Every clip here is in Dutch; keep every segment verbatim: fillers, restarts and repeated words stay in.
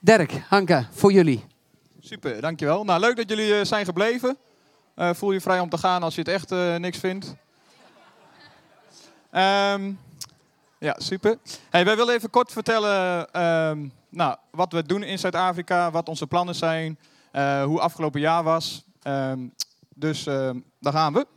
Dirk, Hanka, voor jullie. Super, dankjewel. Nou, leuk dat jullie uh, zijn gebleven. Uh, voel je vrij om te gaan als je het echt uh, niks vindt. Um, ja, super. Hey, wij willen even kort vertellen um, nou, wat we doen in Zuid-Afrika, wat onze plannen zijn, uh, hoe afgelopen jaar was. Um, dus uh, daar gaan we.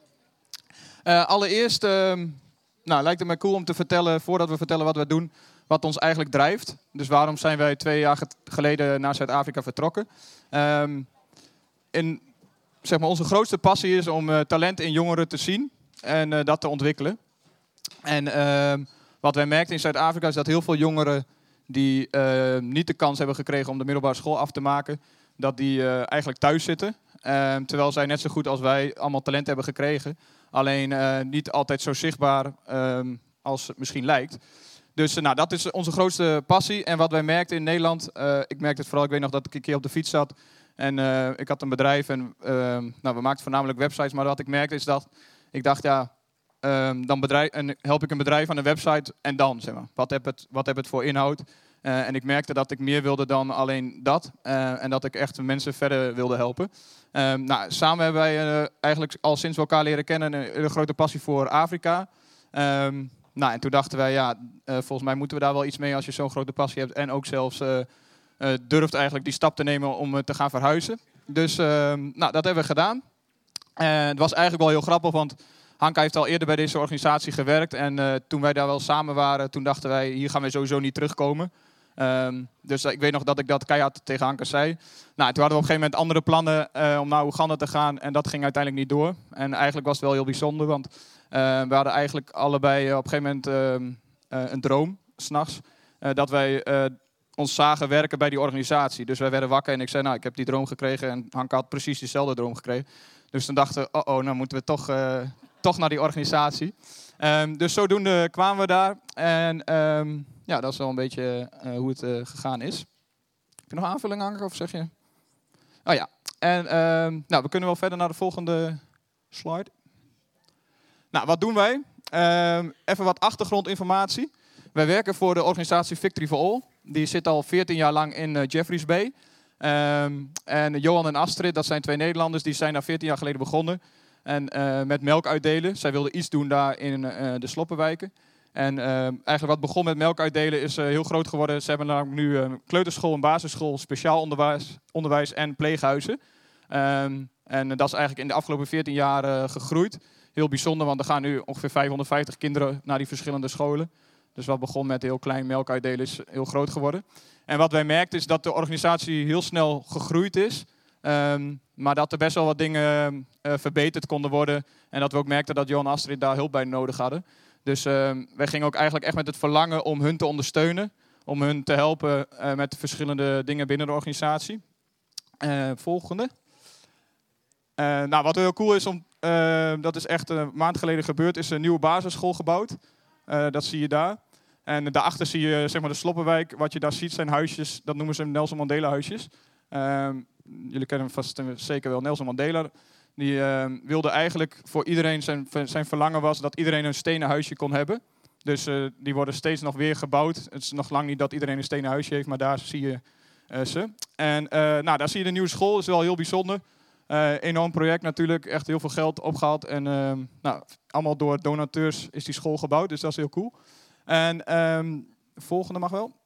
Uh, allereerst um, nou, lijkt het mij cool om te vertellen, voordat we vertellen wat we doen, wat ons eigenlijk drijft. Dus waarom zijn wij twee jaar geleden naar Zuid-Afrika vertrokken. Um, in, zeg maar, onze grootste passie is om uh, talent in jongeren te zien en uh, dat te ontwikkelen. En uh, wat wij merkten in Zuid-Afrika is dat heel veel jongeren die uh, niet de kans hebben gekregen om de middelbare school af te maken, dat die uh, eigenlijk thuis zitten. Uh, terwijl zij net zo goed als wij allemaal talent hebben gekregen. Alleen uh, niet altijd zo zichtbaar uh, als het misschien lijkt. Dus uh, nou, dat is onze grootste passie. En wat wij merkten in Nederland, uh, ik merkte het vooral, ik weet nog dat ik een keer op de fiets zat. En uh, ik had een bedrijf en uh, nou, we maakten voornamelijk websites. Maar wat ik merkte is dat, ik dacht ja, uh, dan bedrijf, en help ik een bedrijf aan een website en dan, zeg maar. Wat heb het, wat heb het voor inhoud? Uh, en ik merkte dat ik meer wilde dan alleen dat. Uh, en dat ik echt mensen verder wilde helpen. Uh, nou, samen hebben wij uh, eigenlijk al sinds we elkaar leren kennen een, een grote passie voor Afrika. Um, nou, en toen dachten wij, ja, uh, volgens mij moeten we daar wel iets mee als je zo'n grote passie hebt. En ook zelfs uh, uh, durft eigenlijk die stap te nemen om uh, te gaan verhuizen. Dus uh, nou, dat hebben we gedaan. En het was eigenlijk wel heel grappig, want Hanka heeft al eerder bij deze organisatie gewerkt. En uh, toen wij daar wel samen waren, toen dachten wij, hier gaan wij sowieso niet terugkomen. Um, dus uh, ik weet nog dat ik dat keihard tegen Hanka zei. Nou, toen hadden we op een gegeven moment andere plannen uh, om naar Oeganda te gaan. En dat ging uiteindelijk niet door. En eigenlijk was het wel heel bijzonder, want uh, we hadden eigenlijk allebei uh, op een gegeven moment uh, uh, een droom, 's nachts. Uh, dat wij uh, ons zagen werken bij die organisatie. Dus wij werden wakker en ik zei, nou, ik heb die droom gekregen. En Hanka had precies diezelfde droom gekregen. Dus toen dachten we, oh, oh nou moeten we toch, uh, toch naar die organisatie. Um, dus zodoende kwamen we daar. En um, ja, dat is wel een beetje uh, hoe het uh, gegaan is. Heb je nog aanvulling, Hanka, of zeg je? Oh ja, en um, nou, we kunnen wel verder naar de volgende slide. Nou, wat doen wij? Um, even wat achtergrondinformatie. Wij werken voor de organisatie Victory for All. Die zit al veertien jaar lang in uh, Jeffreys Bay. Um, en Johan en Astrid, dat zijn twee Nederlanders, die zijn daar veertien jaar geleden begonnen. En uh, met melk uitdelen. Zij wilden iets doen daar in uh, de sloppenwijken. En uh, eigenlijk wat begon met melk uitdelen is uh, heel groot geworden. Ze hebben nu een uh, kleuterschool, een basisschool, speciaal onderwijs, onderwijs en pleeghuizen. Um, en uh, dat is eigenlijk in de afgelopen veertien jaar uh, gegroeid. Heel bijzonder, want er gaan nu ongeveer vijfhonderdvijftig kinderen naar die verschillende scholen. Dus wat begon met heel klein melk uitdelen is heel groot geworden. En wat wij merkten is dat de organisatie heel snel gegroeid is. Um, maar dat er best wel wat dingen uh, verbeterd konden worden. En dat we ook merkten dat Johan en Astrid daar hulp bij nodig hadden. Dus uh, wij gingen ook eigenlijk echt met het verlangen om hun te ondersteunen. Om hun te helpen uh, met verschillende dingen binnen de organisatie. Uh, volgende. Uh, nou, wat heel cool is, om, uh, dat is echt een maand geleden gebeurd, is een nieuwe basisschool gebouwd. Uh, dat zie je daar. En daarachter zie je zeg maar, de Sloppenwijk. Wat je daar ziet zijn huisjes, dat noemen ze Nelson Mandela huisjes. Uh, jullie kennen hem vast zeker wel, Nelson Mandela. Die uh, wilde eigenlijk voor iedereen, zijn, zijn verlangen was dat iedereen een stenen huisje kon hebben. Dus uh, die worden steeds nog weer gebouwd. Het is nog lang niet dat iedereen een stenen huisje heeft, maar daar zie je uh, ze. En uh, nou, daar zie je de nieuwe school, dat is wel heel bijzonder. Uh, enorm project natuurlijk, echt heel veel geld opgehaald. En uh, nou, allemaal door donateurs is die school gebouwd, dus dat is heel cool. En um, de volgende mag wel.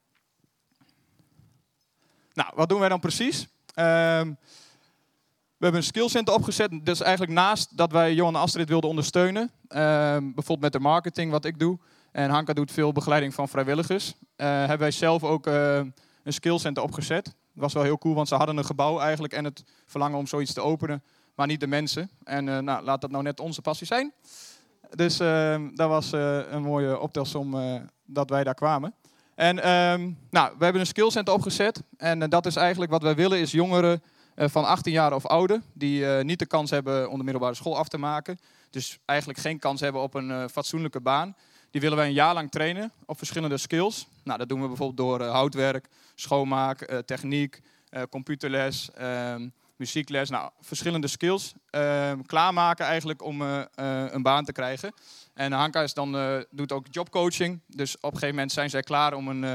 Nou, wat doen wij dan precies? Um, we hebben een skillcenter opgezet. Dus eigenlijk naast dat wij Johan en Astrid wilden ondersteunen. Um, bijvoorbeeld met de marketing, wat ik doe. En Hanka doet veel begeleiding van vrijwilligers. Uh, hebben wij zelf ook uh, een skillcenter opgezet. Dat was wel heel cool, want ze hadden een gebouw eigenlijk. En het verlangen om zoiets te openen. Maar niet de mensen. En uh, nou, laat dat nou net onze passie zijn. Dus uh, dat was uh, een mooie optelsom uh, dat wij daar kwamen. En um, nou, we hebben een skillcenter opgezet. En uh, dat is eigenlijk wat wij willen, is jongeren uh, van achttien jaar of ouder, die uh, niet de kans hebben om de middelbare school af te maken. Dus eigenlijk geen kans hebben op een uh, fatsoenlijke baan. Die willen wij een jaar lang trainen op verschillende skills. Nou, dat doen we bijvoorbeeld door uh, houtwerk, schoonmaak, uh, techniek, uh, computerles, uh, muziekles. Nou, verschillende skills uh, klaarmaken eigenlijk om uh, uh, een baan te krijgen. En Hanka is dan, uh, doet ook jobcoaching. Dus op een gegeven moment zijn zij klaar om een uh,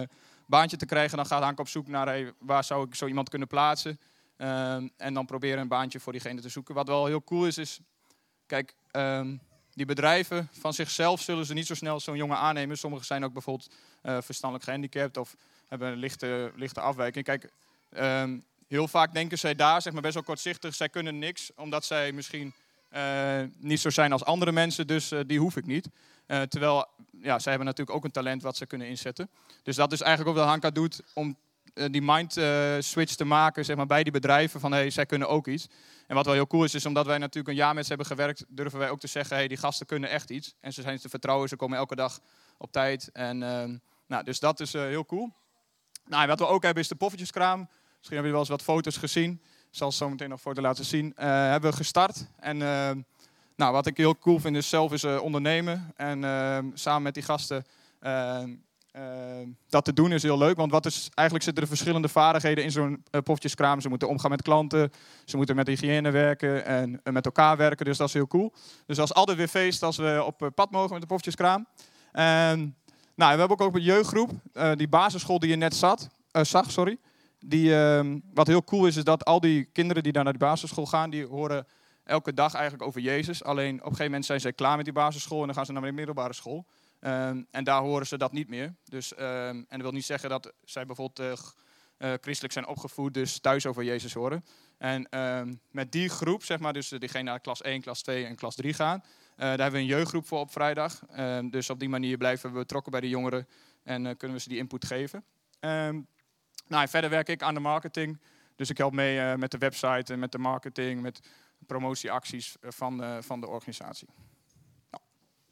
baantje te krijgen, dan gaat Hank op zoek naar hey, waar zou ik zo iemand kunnen plaatsen. Um, en dan proberen een baantje voor diegene te zoeken. Wat wel heel cool is, is kijk, um, die bedrijven van zichzelf zullen ze niet zo snel zo'n jongen aannemen. Sommigen zijn ook bijvoorbeeld uh, verstandelijk gehandicapt of hebben een lichte, lichte afwijking. Kijk, um, heel vaak denken zij daar zeg maar, best wel kortzichtig, zij kunnen niks, omdat zij misschien uh, niet zo zijn als andere mensen, dus uh, die hoef ik niet. Uh, terwijl, ja, zij hebben natuurlijk ook een talent wat ze kunnen inzetten. Dus dat is eigenlijk ook wat Hanka doet om uh, die mind uh, switch te maken zeg maar, bij die bedrijven van hey, zij kunnen ook iets. En wat wel heel cool is, is omdat wij natuurlijk een jaar met ze hebben gewerkt, durven wij ook te zeggen, hey, die gasten kunnen echt iets. En ze zijn te vertrouwen, ze komen elke dag op tijd. En, uh, nou, dus dat is uh, heel cool. Nou, wat we ook hebben is de poffertjeskraam. Misschien hebben jullie wel eens wat foto's gezien. Ik zal zo meteen nog een foto laten zien. Uh, hebben we gestart. En uh, nou, wat ik heel cool vind is zelf is uh, ondernemen. En uh, samen met die gasten uh, uh, dat te doen is heel leuk. Want wat is, eigenlijk zitten er verschillende vaardigheden in zo'n uh, poffertjeskraam. Ze moeten omgaan met klanten. Ze moeten met hygiëne werken en uh, met elkaar werken. Dus dat is heel cool. Dus dat is altijd weer feest als we op uh, pad mogen met de poffertjeskraam. En, nou, we hebben ook een jeugdgroep. Uh, die basisschool die je net zat, uh, zag, sorry. Die, uh, wat heel cool is, is dat al die kinderen die daar naar de basisschool gaan, die horen elke dag eigenlijk over Jezus. Alleen op een gegeven moment zijn zij klaar met die basisschool en dan gaan ze naar de middelbare school. Um, en daar horen ze dat niet meer. Dus, um, en dat wil niet zeggen dat zij bijvoorbeeld uh, uh, christelijk zijn opgevoed, dus thuis over Jezus horen. En um, met die groep, zeg maar, dus diegene naar klas één, klas twee en klas drie gaan, uh, daar hebben we een jeugdgroep voor op vrijdag. Um, dus op die manier blijven we betrokken bij de jongeren en uh, kunnen we ze die input geven. Um, Nou, verder werk ik aan de marketing. Dus ik help mee uh, met de website en met de marketing, met promotieacties van, uh, van de organisatie. Nou.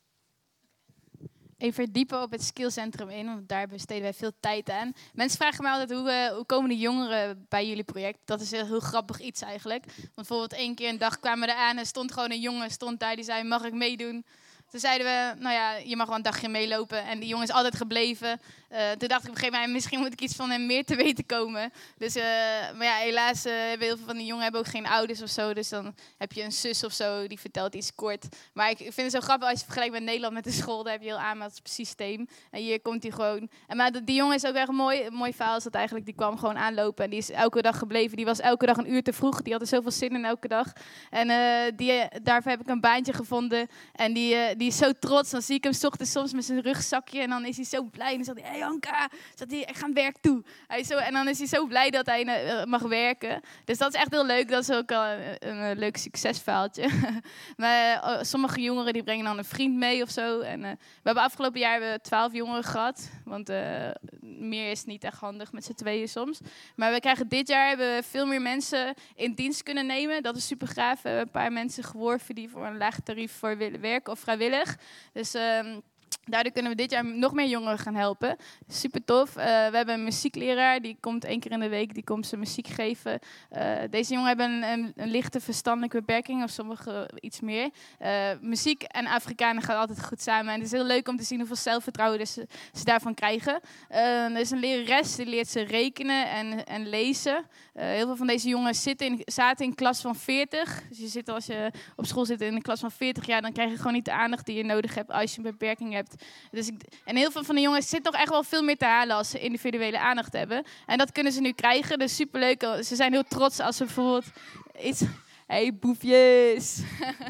Even verdiepen op het skillcentrum in, want daar besteden wij veel tijd aan. Mensen vragen me altijd, hoe, uh, hoe komen de jongeren bij jullie project? Dat is een heel grappig iets eigenlijk. Want bijvoorbeeld één keer een dag kwamen we er aan en stond gewoon een jongen stond daar die zei, mag ik meedoen? Toen zeiden we, nou ja, je mag wel een dagje meelopen. En die jongen is altijd gebleven. Uh, toen dacht ik op een gegeven moment, misschien moet ik iets van hem meer te weten komen. Dus, uh, maar ja, helaas uh, hebben heel veel van die jongen hebben ook geen ouders of zo. Dus dan heb je een zus of zo, die vertelt iets kort. Maar ik vind het zo grappig als je vergelijkt met Nederland met de school. Daar heb je heel aanmeldsysteem. En hier komt hij gewoon. En maar die jongen is ook echt mooi. Een mooi verhaal is dat eigenlijk, die kwam gewoon aanlopen. En die is elke dag gebleven. Die was elke dag een uur te vroeg. Die had er zoveel zin in elke dag. En uh, die, daarvoor heb ik een baantje gevonden. En die... Uh, Die is zo trots. Dan zie ik hem 's ochtends soms met zijn rugzakje. En dan is hij zo blij. En dan zegt hij, hé hey Anka, zegt hij, ik ga aan werk toe. Hij is zo, en dan is hij zo blij dat hij uh, mag werken. Dus dat is echt heel leuk. Dat is ook al een, een, een leuk succesverhaaltje. Maar uh, sommige jongeren die brengen dan een vriend mee of zo. En, uh, we hebben afgelopen jaar hebben we twaalf jongeren gehad. Want uh, meer is niet echt handig met z'n tweeën soms. Maar we krijgen dit jaar hebben we veel meer mensen in dienst kunnen nemen. Dat is super gaaf. We hebben een paar mensen geworven die voor een laag tarief voor willen werken of vrijwillig. Dus um, daardoor kunnen we dit jaar nog meer jongeren gaan helpen. Super tof. Uh, we hebben een muziekleraar, die komt één keer in de week, die komt zijn muziek geven. Uh, deze jongeren hebben een, een, een lichte verstandelijke beperking, of sommigen iets meer. Uh, muziek en Afrikanen gaan altijd goed samen. En het is heel leuk om te zien hoeveel zelfvertrouwen ze, ze daarvan krijgen. Uh, er is een lerares, die leert ze rekenen en, en lezen. Uh, heel veel van deze jongens zitten in, zaten in klas van veertig. Dus je zit, als je op school zit in een klas van veertig jaar, dan krijg je gewoon niet de aandacht die je nodig hebt als je een beperking hebt. Dus ik, en heel veel van de jongens zitten nog echt wel veel meer te halen als ze individuele aandacht hebben. En dat kunnen ze nu krijgen, dus superleuk. Ze zijn heel trots als ze bijvoorbeeld iets... Hey, boefjes!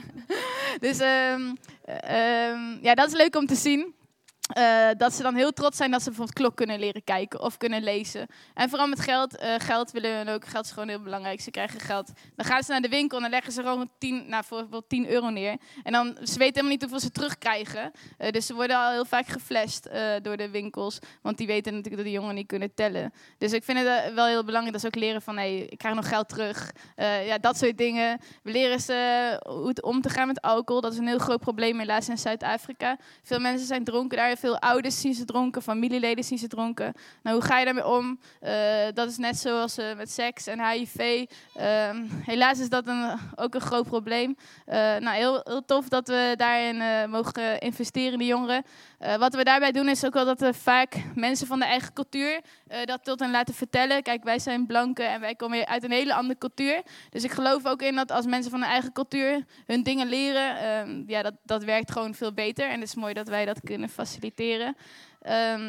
Dus um, um, ja, dat is leuk om te zien. Uh, dat ze dan heel trots zijn dat ze bijvoorbeeld klok kunnen leren kijken of kunnen lezen. En vooral met geld. Uh, geld willen we ook. Geld is gewoon heel belangrijk. Ze krijgen geld. Dan gaan ze naar de winkel en dan leggen ze gewoon tien, nou, bijvoorbeeld tien euro neer. En dan, ze weten helemaal niet hoeveel ze terugkrijgen. Uh, dus ze worden al heel vaak geflasht uh, door de winkels. Want die weten natuurlijk dat de jongeren niet kunnen tellen. Dus ik vind het uh, wel heel belangrijk dat ze ook leren van, hey, ik krijg nog geld terug. Uh, ja, dat soort dingen. We leren ze uh, hoe het om te gaan met alcohol. Dat is een heel groot probleem helaas in Zuid-Afrika. Veel mensen zijn dronken daar. Veel ouders zien ze dronken, familieleden zien ze dronken. Nou, hoe ga je daarmee om? Uh, dat is net zoals uh, met seks en H I V. Uh, helaas is dat een, ook een groot probleem. Uh, nou, heel, heel tof dat we daarin uh, mogen investeren in de jongeren. Uh, wat we daarbij doen is ook wel dat we vaak mensen van de eigen cultuur uh, dat tot hen laten vertellen. Kijk, wij zijn blanken en wij komen uit een hele andere cultuur. Dus ik geloof ook in dat als mensen van de eigen cultuur hun dingen leren, uh, ja, dat, dat werkt gewoon veel beter. En het is mooi dat wij dat kunnen faciliteren. Um,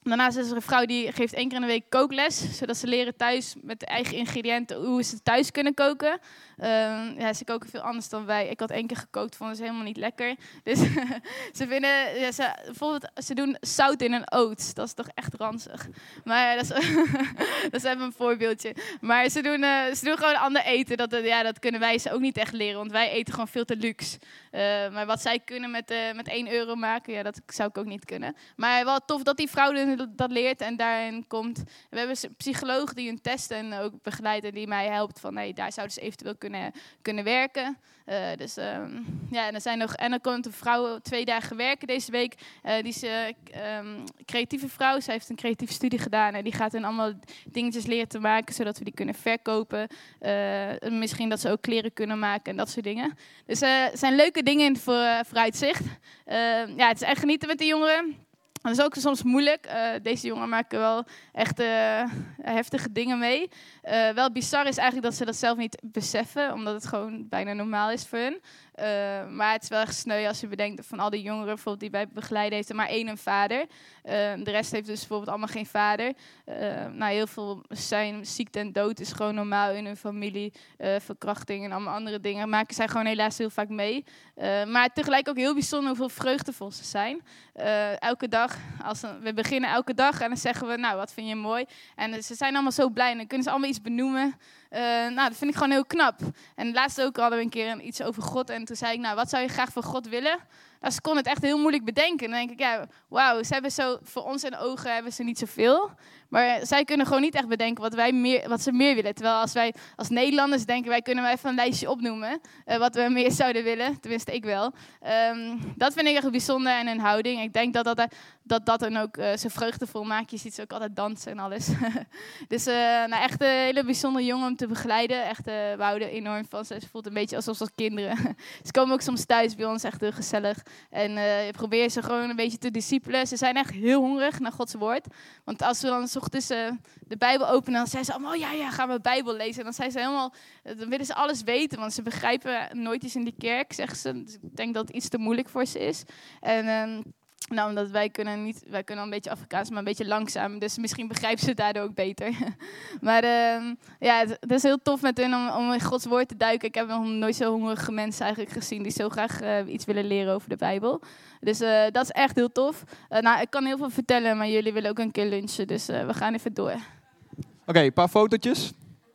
Daarnaast is er een vrouw die geeft één keer in de week kookles, zodat ze leren thuis met de eigen ingrediënten hoe ze thuis kunnen koken. Uh, ja, ze koken veel anders dan wij. Ik had één keer gekookt, vonden ze helemaal niet lekker. Dus ze vinden, ja, ze, bijvoorbeeld, ze doen zout in een oat. Dat is toch echt ranzig. Maar dat is, dat is even een voorbeeldje. Maar ze doen, uh, ze doen gewoon ander eten. Dat, ja, dat kunnen wij ze ook niet echt leren, want wij eten gewoon veel te luxe. Uh, maar wat zij kunnen met, uh, met één euro maken, ja, dat zou ik ook niet kunnen. Maar wel tof dat die vrouw dat leert en daarin komt. We hebben een psycholoog die hun testen en ook begeleidt en die mij helpt van, hey, daar zouden ze eventueel kunnen, kunnen werken. Uh, dus um, ja, en er zijn nog en dan komt een vrouw twee dagen werken deze week. Uh, die is uh, um, creatieve vrouw. Zij heeft een creatieve studie gedaan en die gaat hen allemaal dingetjes leren te maken, zodat we die kunnen verkopen. Uh, misschien dat ze ook kleren kunnen maken en dat soort dingen. Dus er uh, zijn leuke dingen in voor, uh, vooruitzicht. Uh, ja, het is echt genieten met de jongeren. Dat is ook soms moeilijk. Uh, deze jongen maken wel echt uh, heftige dingen mee. Uh, wel bizar is eigenlijk dat ze dat zelf niet beseffen, omdat het gewoon bijna normaal is voor hun. Uh, maar het is wel echt sneu als je bedenkt van al die jongeren bijvoorbeeld die wij begeleiden, heeft er maar één een vader. Uh, de rest heeft dus bijvoorbeeld allemaal geen vader. Uh, nou, heel veel zijn ziekte en dood is gewoon normaal in hun familie. Uh, verkrachting en allemaal andere dingen maken zij gewoon helaas heel vaak mee. Uh, maar tegelijk ook heel bijzonder hoeveel vreugdevol ze zijn. Uh, elke dag, als we, we beginnen elke dag en dan zeggen we, nou, wat vind je mooi? En ze zijn allemaal zo blij en dan kunnen ze allemaal iets benoemen. Uh, nou, dat vind ik gewoon heel knap. En laatst ook hadden we een keer iets over God. En toen zei ik, nou, wat zou je graag voor God willen? Nou, ze kon het echt heel moeilijk bedenken. Dan denk ik, ja, wauw, ze hebben zo, voor ons in ogen hebben ze niet zoveel. Maar zij kunnen gewoon niet echt bedenken wat, wij meer, wat ze meer willen. Terwijl als wij als Nederlanders denken, wij kunnen wel even een lijstje opnoemen. Uh, wat we meer zouden willen. Tenminste, ik wel. Um, dat vind ik echt bijzonder en een houding. Ik denk dat dat, dat, dat dan ook uh, zo vreugdevol maakt. Je ziet ze ook altijd dansen en alles. Dus uh, nou, echt een hele bijzondere jongen om te begeleiden. Echt, uh, we houden enorm van ze. Ze voelt een beetje alsof ze kinderen. Ze komen ook soms thuis bij ons, echt heel gezellig. En uh, je probeert ze gewoon een beetje te discipelen. Ze zijn echt heel hongerig naar Gods woord. Want als we dan 's ochtends uh, de Bijbel openen, dan zijn ze allemaal, oh ja, ja, gaan we Bijbel lezen. En dan zijn ze helemaal, dan willen ze alles weten, want ze begrijpen nooit iets in die kerk, zeggen ze. Dus ik denk dat het iets te moeilijk voor ze is. En um, nou, omdat wij kunnen niet, wij kunnen een beetje Afrikaans, maar een beetje langzaam. Dus misschien begrijpen ze het daardoor ook beter. Maar uh, ja, het, het is heel tof met hun om, om in Gods woord te duiken. Ik heb nog nooit zo hongerige mensen eigenlijk gezien die zo graag uh, iets willen leren over de Bijbel. Dus uh, dat is echt heel tof. Uh, nou, ik kan heel veel vertellen, maar jullie willen ook een keer lunchen. Dus uh, we gaan even door. Oké, okay, een paar fotootjes.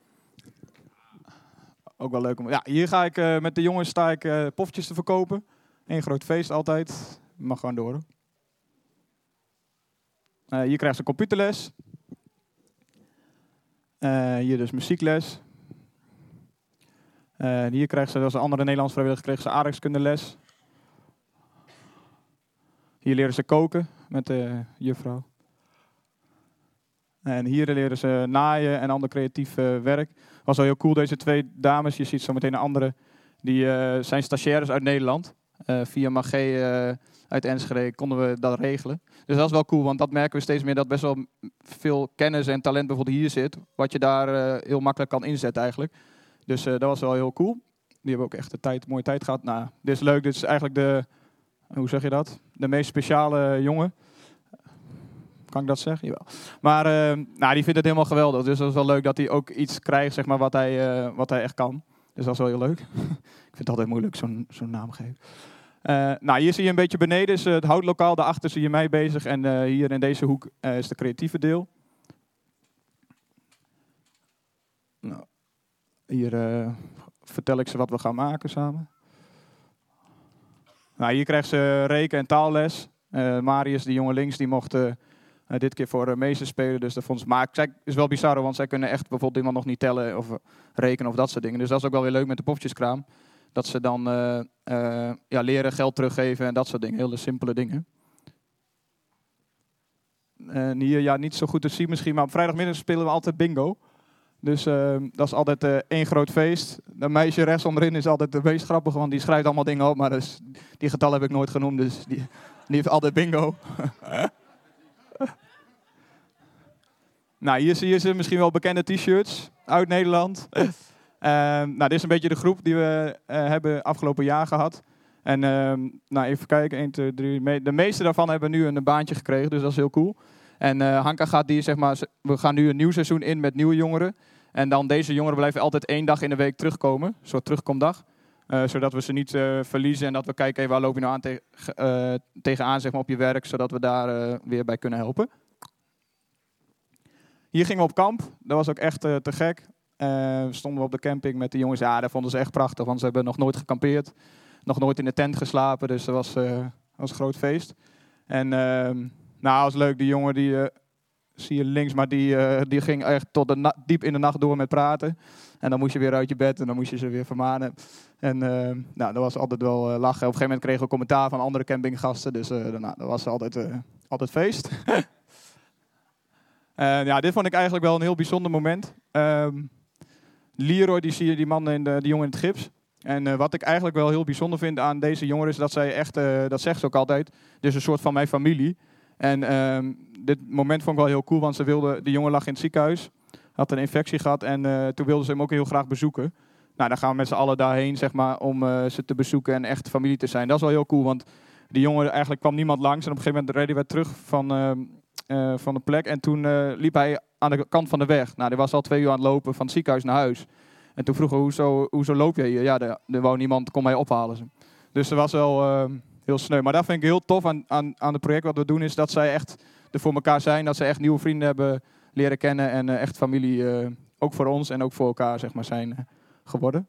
Ook wel leuk om. Ja, hier ga ik uh, met de jongens sta ik uh, poffertjes te verkopen. Eén groot feest altijd. Mag gewoon door. Uh, hier krijgt ze computerles. Uh, hier dus muziekles. Uh, hier krijgt ze, als een andere Nederlands vrijwilliger, kreeg ze aardrijkskundeles. Hier leren ze koken met de juffrouw. En hier leren ze naaien en ander creatief uh, werk. Was wel heel cool, deze twee dames. Je ziet zo meteen een andere. Die uh, zijn stagiaires uit Nederland. Uh, via Magé uh, uit Enschede konden we dat regelen. Dus dat is wel cool, want dat merken we steeds meer. Dat best wel veel kennis en talent bijvoorbeeld hier zit. Wat je daar uh, heel makkelijk kan inzetten eigenlijk. Dus uh, dat was wel heel cool. Die hebben ook echt de tijd, mooie tijd gehad. Nou, dit is leuk. Dit is eigenlijk de, hoe zeg je dat? De meest speciale jongen. Kan ik dat zeggen? Jawel. Maar uh, nou, die vindt het helemaal geweldig. Dus dat is wel leuk dat hij ook iets krijgt, zeg maar, wat hij, uh, wat hij echt kan. Dus dat is wel heel leuk. Ik vind het altijd moeilijk, zo'n, zo'n naam geven. Uh, nou, hier zie je een beetje beneden is uh, het houtlokaal. Daarachter zie je mij bezig. En uh, hier in deze hoek uh, is de creatieve deel. Nou, hier uh, vertel ik ze wat we gaan maken samen. Nou, hier krijgt ze reken- en taalles. Uh, Marius, die jongen links, die mocht uh, uh, dit keer voor uh, meester spelen. Dus dat vond ze, maar het is wel bizar, want zij kunnen echt bijvoorbeeld iemand nog niet tellen of uh, rekenen of dat soort dingen. Dus dat is ook wel weer leuk met de poffertjeskraam. Dat ze dan uh, uh, ja, leren geld teruggeven en dat soort dingen. Hele simpele dingen. En hier, ja, niet zo goed te zien misschien, maar op vrijdagmiddag spelen we altijd bingo. Dus uh, dat is altijd uh, één groot feest. De meisje rechts onderin is altijd de meest grappige, want die schrijft allemaal dingen op. Maar dus, die getallen heb ik nooit genoemd, dus die, die heeft altijd bingo. Nou, hier zie je ze misschien wel bekende t-shirts uit Nederland. Uh, nou, dit is een beetje de groep die we uh, hebben afgelopen jaar gehad. En uh, nou, even kijken, één, twee, drie. Me- de meeste daarvan hebben nu een baantje gekregen, dus dat is heel cool. En uh, Hanka gaat die, zeg maar, we gaan nu een nieuw seizoen in met nieuwe jongeren. En dan deze jongeren blijven altijd één dag in de week terugkomen. Een soort terugkomdag. Uh, zodat we ze niet uh, verliezen en dat we kijken, hey, waar loop je nou aan te, uh, tegenaan zeg maar, op je werk. Zodat we daar uh, weer bij kunnen helpen. Hier gingen we op kamp. Dat was ook echt uh, te gek. Uh, stonden we op de camping met de jongens. Ja, dat vonden ze echt prachtig, want ze hebben nog nooit gekampeerd. Nog nooit in de tent geslapen, dus dat was, uh, was een groot feest. En uh, nou, was leuk. Die jongen, die uh, zie je links, maar die, uh, die ging echt tot de na- diep in de nacht door met praten. En dan moest je weer uit je bed en dan moest je ze weer vermanen. En uh, nou, dat was altijd wel uh, lachen. Op een gegeven moment kregen we commentaar van andere campinggasten, dus uh, nou, dat was altijd, uh, altijd feest. uh, ja, dit vond ik eigenlijk wel een heel bijzonder moment. Um, Leroy, die zie je, die man, in de, die jongen in het gips. En uh, wat ik eigenlijk wel heel bijzonder vind aan deze jongeren is dat zij echt, uh, dat zegt ze ook altijd, dus een soort van mijn familie. En um, dit moment vond ik wel heel cool, want ze wilde, de jongen lag in het ziekenhuis, had een infectie gehad en uh, toen wilden ze hem ook heel graag bezoeken. Nou, dan gaan we met z'n allen daarheen, zeg maar, om uh, ze te bezoeken en echt familie te zijn. Dat is wel heel cool, want die jongen, eigenlijk kwam niemand langs en op een gegeven moment reden we terug van, uh, uh, van de plek en toen uh, liep hij aan de kant van de weg. Nou, die was al twee uur aan het lopen van het ziekenhuis naar huis. En toen vroegen we, hoezo, hoezo loop jij hier? Ja, er, er wou niemand, kon mij ophalen. Dus dat was wel uh, heel sneu. Maar dat vind ik heel tof aan, aan, aan het project wat we doen, is dat zij echt er voor elkaar zijn. Dat ze echt nieuwe vrienden hebben leren kennen en uh, echt familie, uh, ook voor ons en ook voor elkaar, zeg maar, zijn uh, geworden.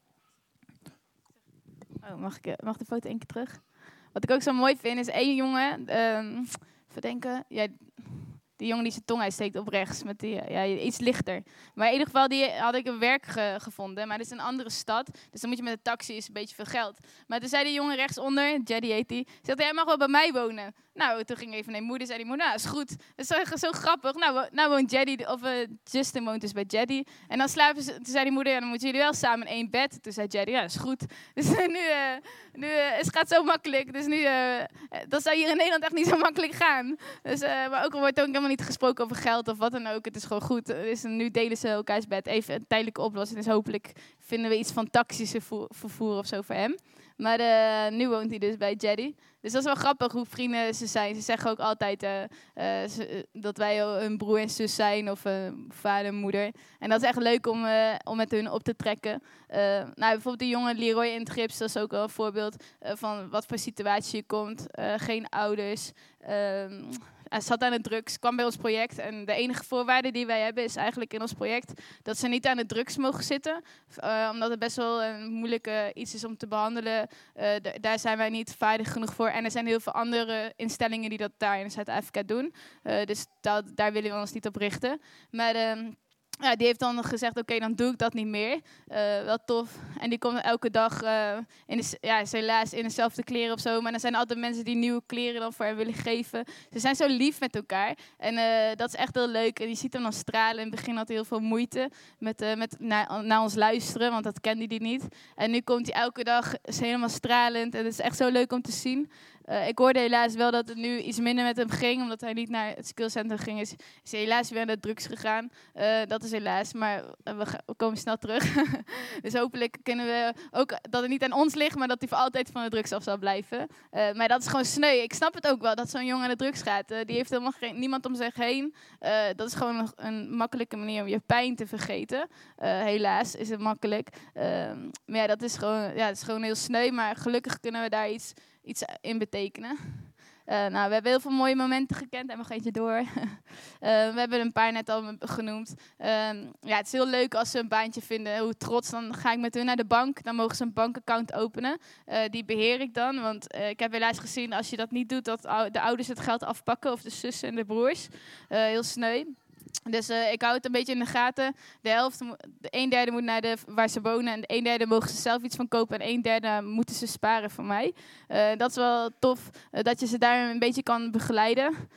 Oh, mag, ik, mag de foto één keer terug? Wat ik ook zo mooi vind, is één jongen, um, even denken, ja, die jongen die zijn tong uitsteekt op rechts, met die, ja, iets lichter. Maar in ieder geval, die had ik een werk ge- gevonden. Maar dit is een andere stad, dus dan moet je met een taxi, is een beetje veel geld. Maar toen zei die jongen rechtsonder, Jaddy heet die, zegt hij, jij mag wel bij mij wonen. Nou, toen ging even naar die moeder, zei die moeder, nou, is goed. Dat is zo, zo grappig. Nou, nou woont Jaddy, of uh, Justin woont dus bij Jaddy. En dan slapen ze, toen zei die moeder, ja, dan moeten jullie wel samen in één bed. Toen zei Jaddy, ja, dat is goed. Dus nu, uh, nu uh, het gaat zo makkelijk. Dus nu, uh, dat zou hier in Nederland echt niet zo makkelijk gaan. Dus, uh, maar ook al wordt ook helemaal niet gesproken over geld of wat dan ook. Het is gewoon goed. Dus nu delen ze elkaars bed. Even een tijdelijke oplossing. Dus hopelijk vinden we iets van taxische vervoer of zo voor hem. Maar uh, nu woont hij dus bij Jaddy. Dus dat is wel grappig hoe vrienden ze zijn. Ze zeggen ook altijd uh, uh, ze, dat wij een broer en zus zijn of uh, vader en moeder. En dat is echt leuk om, uh, om met hun op te trekken. Uh, nou, bijvoorbeeld de jonge Leroy in het gips, dat is ook wel een voorbeeld uh, van wat voor situatie je komt. Uh, geen ouders. Uh, Hij zat aan de drugs, kwam bij ons project. En de enige voorwaarde die wij hebben is eigenlijk in ons project dat ze niet aan de drugs mogen zitten. Uh, omdat het best wel een moeilijk uh, iets is om te behandelen. Uh, d- daar zijn wij niet vaardig genoeg voor. En er zijn heel veel andere instellingen die dat daar in Zuid-Afrika doen. Uh, dus dat, daar willen we ons niet op richten. Maar Uh, Ja, die heeft dan gezegd, oké, okay, dan doe ik dat niet meer. Uh, wel tof. En die komt elke dag, uh, in de, ja, is helaas in dezelfde kleren of zo. Maar dan zijn er altijd mensen die nieuwe kleren dan voor hem willen geven. Ze zijn zo lief met elkaar. En uh, dat is echt heel leuk. En je ziet hem dan stralen. In het begin had hij heel veel moeite met, uh, met naar, naar ons luisteren, want dat kende hij niet. En nu komt hij elke dag, is helemaal stralend. En het is echt zo leuk om te zien. Uh, ik hoorde helaas wel dat het nu iets minder met hem ging, omdat hij niet naar het skillcenter ging. Is, is hij helaas weer naar de drugs gegaan. Uh, dat is helaas, maar uh, we, ga, we komen snel terug. Dus hopelijk kunnen we ook dat het niet aan ons ligt, maar dat hij voor altijd van de drugs af zal blijven. Uh, maar dat is gewoon sneu. Ik snap het ook wel dat zo'n jongen aan de drugs gaat. Uh, die heeft helemaal geen, niemand om zich heen. Uh, dat is gewoon een, een makkelijke manier om je pijn te vergeten. Uh, helaas is het makkelijk. Uh, maar ja, dat is gewoon, ja, dat is gewoon heel sneu, maar gelukkig kunnen we daar iets iets in betekenen. Uh, nou, we hebben heel veel mooie momenten gekend en nog eentje door. uh, we hebben een paar net al genoemd. Uh, ja, het is heel leuk als ze een baantje vinden. Hoe trots, dan ga ik met hun naar de bank. Dan mogen ze een bankaccount openen. Uh, die beheer ik dan, want uh, ik heb helaas gezien als je dat niet doet, dat de ouders het geld afpakken, of de zussen en de broers. Uh, heel sneu. Dus uh, ik hou het een beetje in de gaten. De helft, de een derde moet naar de, waar ze wonen en de een derde mogen ze zelf iets van kopen en een derde moeten ze sparen van mij. Uh, dat is wel tof, uh, dat je ze daar een beetje kan begeleiden. Uh,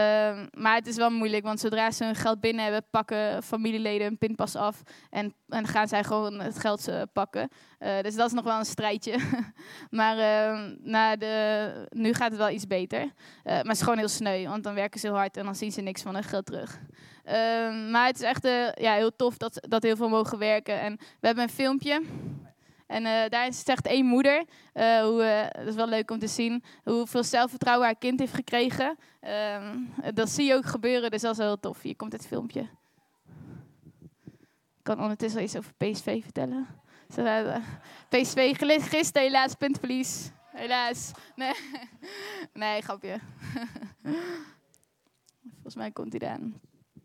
maar het is wel moeilijk, want zodra ze hun geld binnen hebben, pakken familieleden hun pinpas af en, en gaan zij gewoon het geld uh, pakken. Uh, dus dat is nog wel een strijdje. maar uh, na de, nu gaat het wel iets beter. Uh, maar het is gewoon heel sneu, want dan werken ze heel hard en dan zien ze niks van hun geld terug. Uh, maar het is echt uh, ja, heel tof dat, dat heel veel mogen werken. En we hebben een filmpje. En uh, daarin zegt één moeder, uh, hoe, uh, dat is wel leuk om te zien, hoeveel zelfvertrouwen haar kind heeft gekregen. Uh, dat zie je ook gebeuren, dus dat is wel heel tof. Hier komt het filmpje. Ik kan ondertussen wel iets over P S V vertellen. So, uh, P S V gisteren helaas puntverlies. Helaas. Nee, nee grapje. Volgens mij komt hij eraan.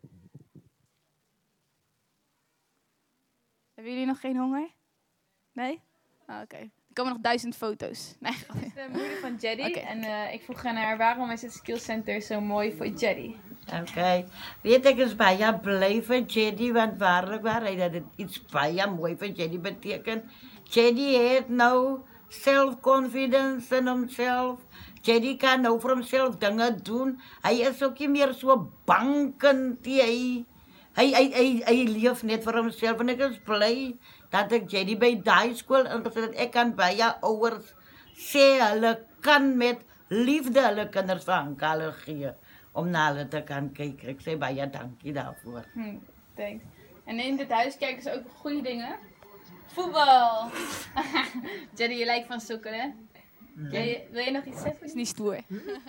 Hebben jullie nog geen honger? Nee? Oh, oké. Okay. Er komen nog duizend foto's. Nee, grapje. Dit is de moeder van Jedi. Okay. En uh, ik vroeg aan haar, waarom is het Skill Center zo mooi voor Jedi? Oké. Okay. Weet ik is baie blij van Jedi, want waarlijk waar dat het iets baie mooi voor Jedi betekent. Jedi heeft nou self-confidence in hemzelf. Jedi kan nou voor hemzelf dingen doen. Hij is ook niet meer zo bankend. Hij, hij, hij, hij, hij leeft net voor hemzelf. En ik is blij dat ik Jedi bij de high school ingezet. Ik kan bij je ouders sê, hulle kan met liefde hulle kinders van hulle gee. Om naar hulle te gaan kijken. Ik zeg baie dankie daarvoor. Hm, thanks. En in dit huis kijken ze ook goede dingen. Voetbal! Jedi, je lijkt van zoeken, hè? Nee. Wil je nog iets zeggen? Is niet stoer.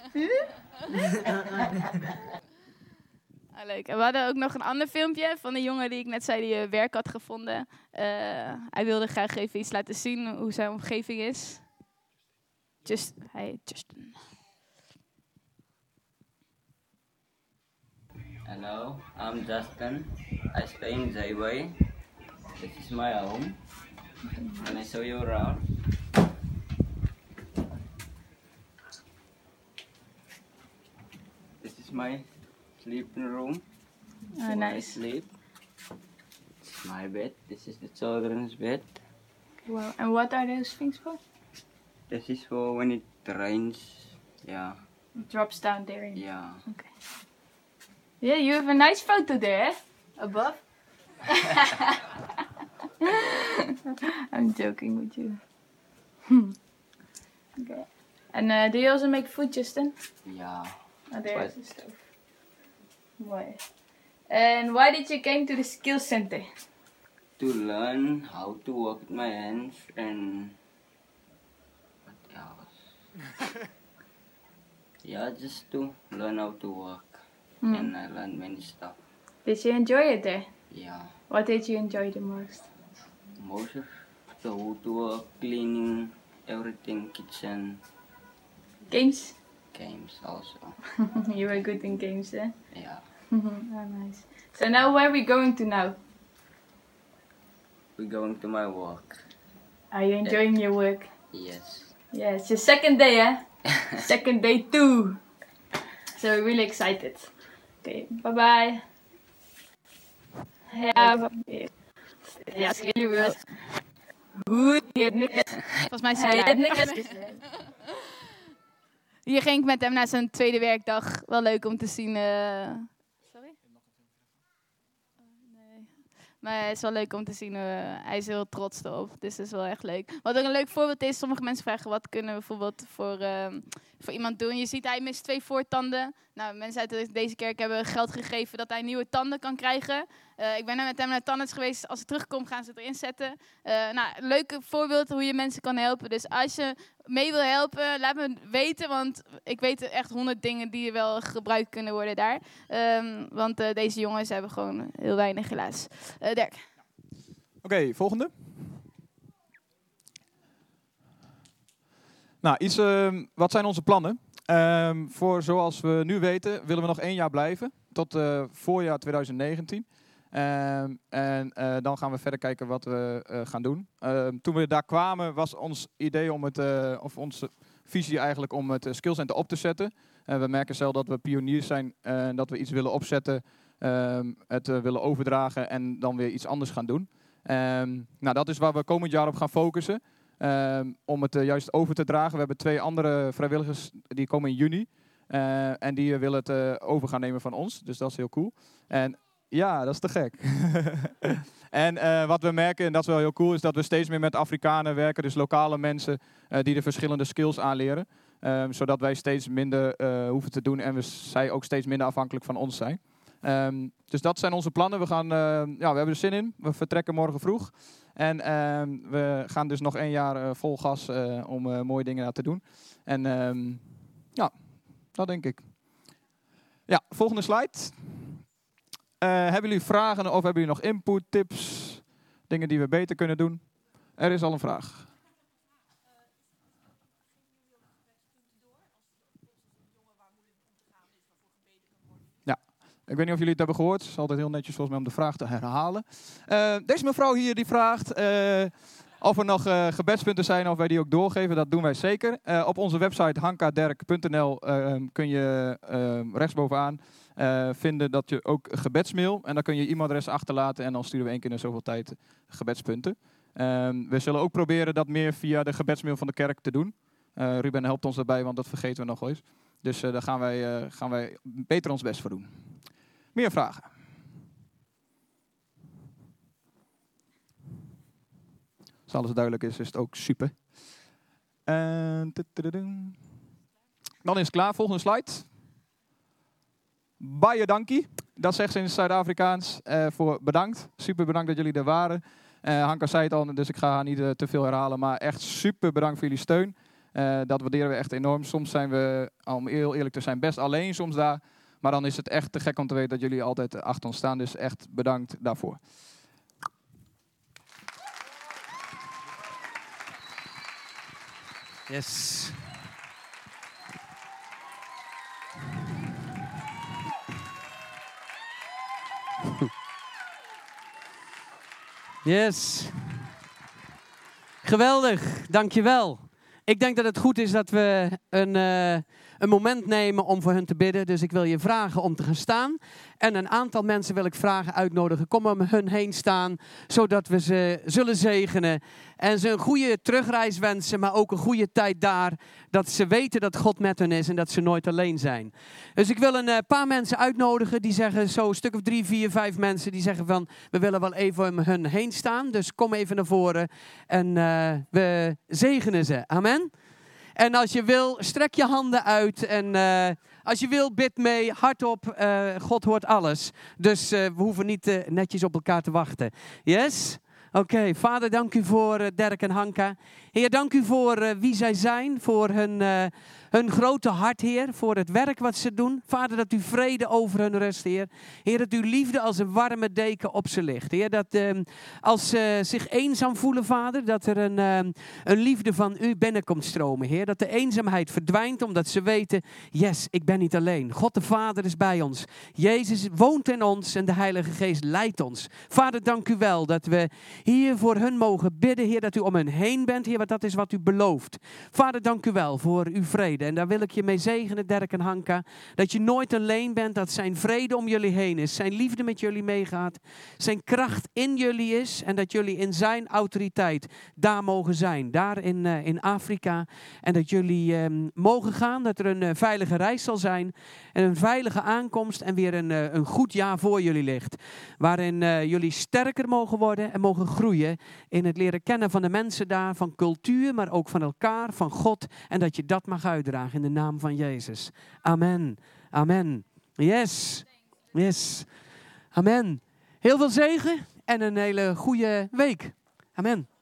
Ah, leuk. En we hadden ook nog een ander filmpje van een jongen die ik net zei die werk had gevonden. Uh, hij wilde graag even iets laten zien hoe zijn omgeving is. Just, hey, Justin. Hello, I'm Justin. I stay in Zayway. This is my home. Can I show you around? This is my sleeping room. Oh, nice. I sleep. This is my bed. This is the children's bed. Wow. And what are those things for? This is for when it rains. Yeah. It drops down there. Yeah. Okay. Yeah, you have a nice photo there, eh? Above. I'm joking with you. Okay. And uh, do you also make food, Justin? Yeah. Oh, there's the stove. Why? And why did you came to the skill center? To learn how to work with my hands and what else? Yeah, just to learn how to work. Mm. And I learned many stuff. Did you enjoy it there? Yeah. What did you enjoy the most? Most of the woodwork, cleaning, everything, kitchen. Games? Games also. You were good in games, eh? Yeah. Oh, nice. So now where are we going to now? We're going to my work. Are you enjoying yeah. your work? Yes. Yeah, it's your second day, eh? Second day too. So we're really excited. Okay, bye bye. Ja, ja, jullie wel. Goed, volgens mij is het klaar. Hier ging ik met hem naar zijn tweede werkdag. Wel leuk om te zien. Uh... Sorry? Nee. Maar het is wel leuk om te zien. Uh, hij is heel trots erop. Dus dat is wel echt leuk. Wat ook een leuk voorbeeld is. Sommige mensen vragen wat kunnen we bijvoorbeeld voor, uh, voor iemand doen. Je ziet hij mist twee voortanden. Nou, mensen uit deze kerk hebben geld gegeven dat hij nieuwe tanden kan krijgen. Uh, ik ben met hem naar de tandarts geweest. Als ze terugkomt gaan ze het erin zetten. Uh, nou, een leuk voorbeeld hoe je mensen kan helpen. Dus als je mee wil helpen, laat me weten. Want ik weet echt honderd dingen die wel gebruikt kunnen worden daar. Um, want uh, deze jongens hebben gewoon heel weinig helaas. Uh, Dirk. Oké, okay, volgende. Nou, iets, uh, wat zijn onze plannen? Um, voor zoals we nu weten willen we nog één jaar blijven. Tot uh, voorjaar twintig negentien. Um, en uh, dan gaan we verder kijken wat we uh, gaan doen. Uh, toen we daar kwamen was ons idee om het, uh, of onze visie eigenlijk om het uh, skillcenter op te zetten. Uh, we merken zelf dat we pioniers zijn en uh, dat we iets willen opzetten, um, het uh, willen overdragen en dan weer iets anders gaan doen. Um, nou, dat is waar we komend jaar op gaan focussen. Um, om het uh, juist over te dragen. We hebben twee andere vrijwilligers die komen in juni. Uh, en die uh, willen het uh, over gaan nemen van ons. Dus dat is heel cool. En ja, dat is te gek. En uh, wat we merken, en dat is wel heel cool, is dat we steeds meer met Afrikanen werken. Dus lokale mensen uh, die de verschillende skills aanleren. Um, zodat wij steeds minder uh, hoeven te doen en we, zij ook steeds minder afhankelijk van ons zijn. Um, dus dat zijn onze plannen. We, gaan, uh, ja, we hebben er zin in. We vertrekken morgen vroeg. En ehm, we gaan dus nog één jaar uh, vol gas uh, om uh, mooie dingen daar te doen. En um, ja, dat denk ik. Ja, volgende slide. Uh, hebben jullie vragen of hebben jullie nog input, tips, dingen die we beter kunnen doen? Er is al een vraag. Ik weet niet of jullie het hebben gehoord. Het is altijd heel netjes volgens mij om de vraag te herhalen. Uh, deze mevrouw hier die vraagt uh, of er nog uh, gebedspunten zijn of wij die ook doorgeven. Dat doen wij zeker. Uh, op onze website hankaderk punt n l uh, kun je uh, rechtsbovenaan uh, vinden dat je ook gebedsmail. En dan kun je je e-mailadres achterlaten en dan sturen we één keer in zoveel tijd gebedspunten. Uh, we zullen ook proberen dat meer via de gebedsmail van de kerk te doen. Uh, Ruben helpt ons daarbij, want dat vergeten we nog wel eens. Dus uh, daar gaan wij, uh, gaan wij beter ons best voor doen. Meer vragen? Als alles duidelijk is, is het ook super. Uh, Dan is het klaar. Volgende slide. Baie dankie. Dat zegt ze in het Zuid-Afrikaans. Uh, voor bedankt. Super bedankt dat jullie er waren. Uh, Hanka zei het al, dus ik ga haar niet uh, te veel herhalen. Maar echt super bedankt voor jullie steun. Uh, dat waarderen we echt enorm. Soms zijn we, om heel eerlijk te zijn, best alleen soms daar. Maar dan is het echt te gek om te weten dat jullie altijd achter ons staan. Dus echt bedankt daarvoor. Yes. Yes. Geweldig, dankjewel. Ik denk dat het goed is dat we een, uh, een moment nemen om voor hun te bidden. Dus ik wil je vragen om te gaan staan. En een aantal mensen wil ik vragen uitnodigen. Kom om hun heen staan, zodat we ze zullen zegenen. En ze een goede terugreis wensen, maar ook een goede tijd daar. Dat ze weten dat God met hen is en dat ze nooit alleen zijn. Dus ik wil een uh, paar mensen uitnodigen. Die zeggen, zo een stuk of drie, vier, vijf mensen. Die zeggen van, we willen wel even om hun heen staan. Dus kom even naar voren en uh, we zegenen ze. Amen. En als je wil, strek je handen uit. En uh, als je wil, bid mee, hardop. Uh, God hoort alles. Dus uh, we hoeven niet uh, netjes op elkaar te wachten. Yes? Oké, okay. Vader, dank u voor uh, Dirk en Hanka. Heer, dank u voor uh, wie zij zijn. Voor hun, uh, hun grote hart, Heer. Voor het werk wat ze doen. Vader, dat u vrede over hun rust, Heer. Heer, dat uw liefde als een warme deken op ze ligt. Heer, dat uh, als ze zich eenzaam voelen, Vader, dat er een, uh, een liefde van u binnenkomt stromen, Heer. Dat de eenzaamheid verdwijnt, omdat ze weten, yes, ik ben niet alleen. God de Vader is bij ons. Jezus woont in ons en de Heilige Geest leidt ons. Vader, dank u wel dat we hier voor hun mogen bidden, Heer, dat u om hen heen bent, Heer, want dat is wat u belooft. Vader, dank u wel voor uw vrede. En daar wil ik je mee zegenen, Dirk en Hanka, dat je nooit alleen bent, dat zijn vrede om jullie heen is, zijn liefde met jullie meegaat, zijn kracht in jullie is en dat jullie in zijn autoriteit daar mogen zijn, daar in, uh, in Afrika. En dat jullie um, mogen gaan, dat er een uh, veilige reis zal zijn en een veilige aankomst en weer een, uh, een goed jaar voor jullie ligt. Waarin uh, jullie sterker mogen worden en mogen groeien in het leren kennen van de mensen daar, van cultuur, maar ook van elkaar, van God. En dat je dat mag uitdragen in de naam van Jezus. Amen. Amen. Yes. Yes. Amen. Heel veel zegen en een hele goede week. Amen.